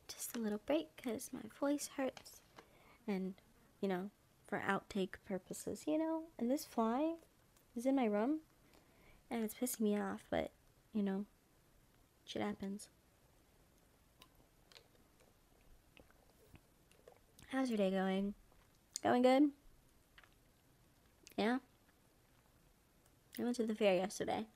just a little break because my voice hurts. And, you know, for outtake purposes, you know. And this fly is in my room. And it's pissing me off, but, you know, shit happens. How's your day going? Going good? Yeah? I went to the fair yesterday.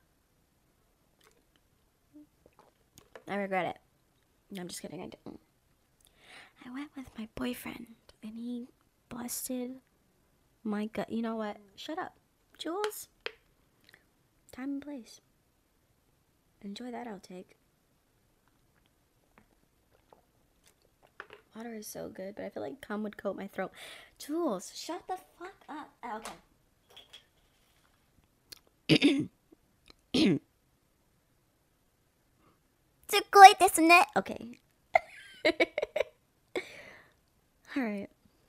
I regret it. No, I'm just kidding, I didn't. I went with my boyfriend, and he busted my gut. You know what? Shut up. Jules? Time and place. Enjoy that outtake. Water is so good, but I feel like cum would coat my throat. Jules, shut the fuck up. Okay. すごいですね. Okay. Alright.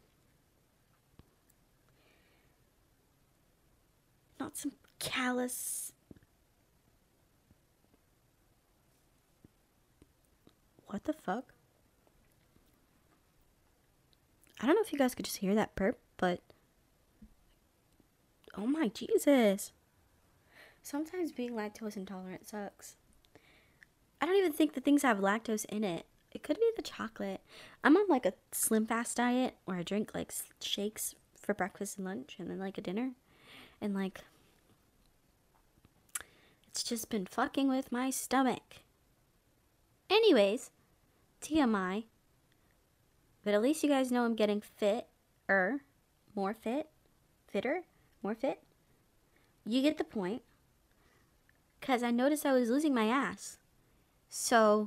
Not some callous. What the fuck? I don't know if you guys could just hear that burp, but oh my Jesus. Sometimes being lactose intolerant sucks. I don't even think the things have lactose in it. It could be the chocolate. I'm on like a slim fast diet where I drink like shakes for breakfast and lunch and then like a dinner. And like, it's just been fucking with my stomach. Anyways, TMI. But at least you guys know I'm getting fitter, more fit, fitter, more fit. You get the point. Because I noticed I was losing my ass. So,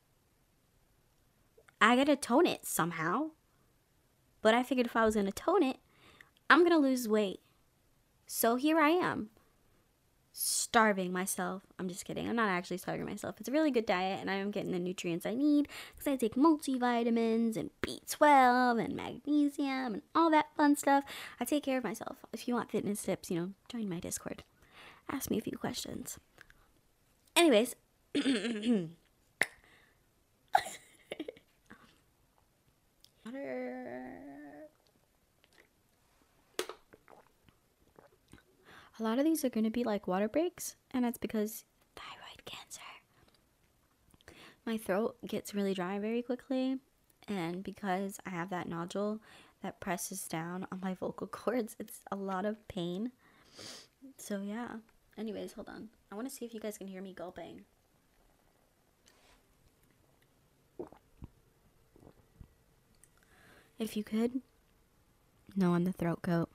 I gotta tone it somehow. But I figured if I was gonna tone it, I'm gonna lose weight. So here I am. Starving myself. I'm just kidding. I'm not actually starving myself. It's a really good diet and I am getting the nutrients I need because I take multivitamins and B12 and magnesium and all that fun stuff. I take care of myself. If you want fitness tips, you know, join my Discord. Ask me a few questions. Anyways. A lot of these are going to be like water breaks, and that's because thyroid cancer. My throat gets really dry very quickly, and because I have that nodule that presses down on my vocal cords, it's a lot of pain. So yeah. Anyways, hold on. I want to see if you guys can hear me gulping. If you could, no on the throat goat.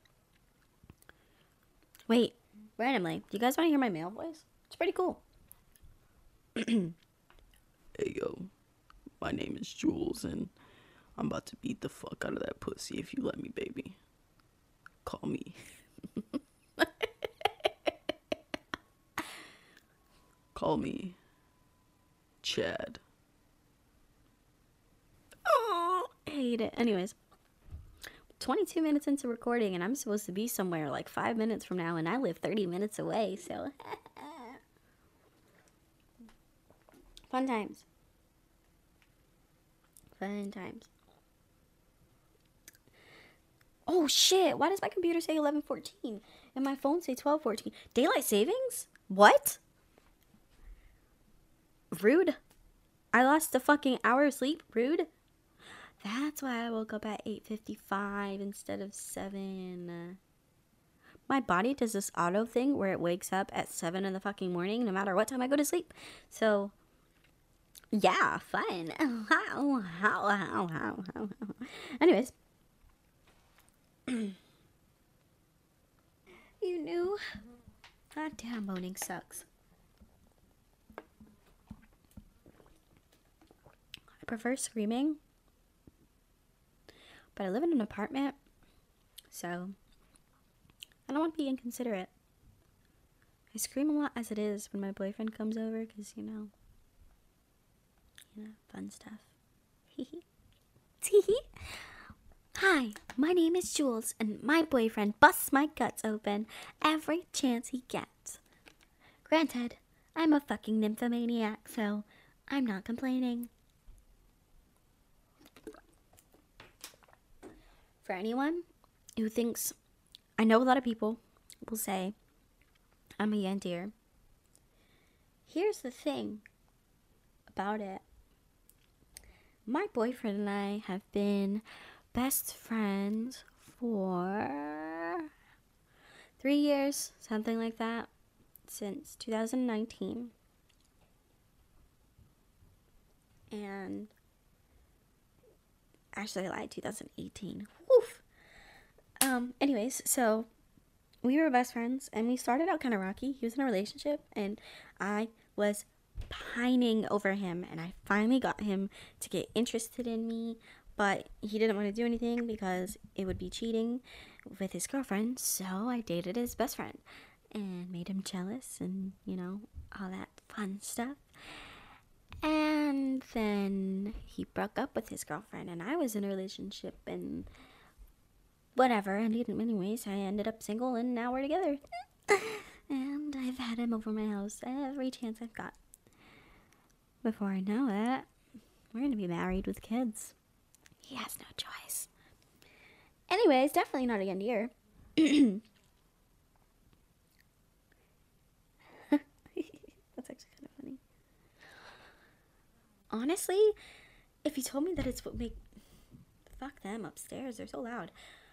Wait, randomly, do you guys want to hear my male voice? It's pretty cool. Hey yo, my name is Jules and I'm about to beat the fuck out of that pussy if you let me, baby. Call me. Call me Chad. Oh, I hate it. Anyways, 22 minutes into recording and I'm supposed to be somewhere like 5 minutes from now and I live 30 minutes away, so fun times. Fun times. Oh shit, why does my computer say 11:14 and my phone say 12:14? Daylight savings? What? Rude. I lost a fucking hour of sleep. Rude. That's why I woke up at 8:55 instead of 7. My body does this auto thing where it wakes up at 7 in the fucking morning no matter what time I go to sleep. So, yeah, fun. Anyways. You knew? God damn, moaning sucks. I prefer screaming. But I live in an apartment, so I don't want to be inconsiderate. I scream a lot as it is when my boyfriend comes over because, you know, fun stuff. Hi, my name is Jules, and my boyfriend busts my guts open every chance he gets. Granted, I'm a fucking nymphomaniac, so I'm not complaining. For anyone who thinks, I know a lot of people will say, I'm a Yandir. Here's the thing about it. My boyfriend and I have been best friends for 3 years, something like that, since 2019. And actually, I lied, 2018. Woof. Anyways, so we were best friends, and we started out kind of rocky. He was in a relationship, and I was pining over him, and I finally got him to get interested in me, but he didn't want to do anything because it would be cheating with his girlfriend, so I dated his best friend and made him jealous and, all that fun stuff. And then he broke up with his girlfriend, and I was in a relationship, and whatever. And anyways, I ended up single, and now we're together. And I've had him over my house every chance I've got. Before I know it, we're going to be married with kids. He has no choice. Anyways, definitely not again here. That's actually kind of funny. Honestly, if you told me that it's what make... Fuck them upstairs. They're so loud.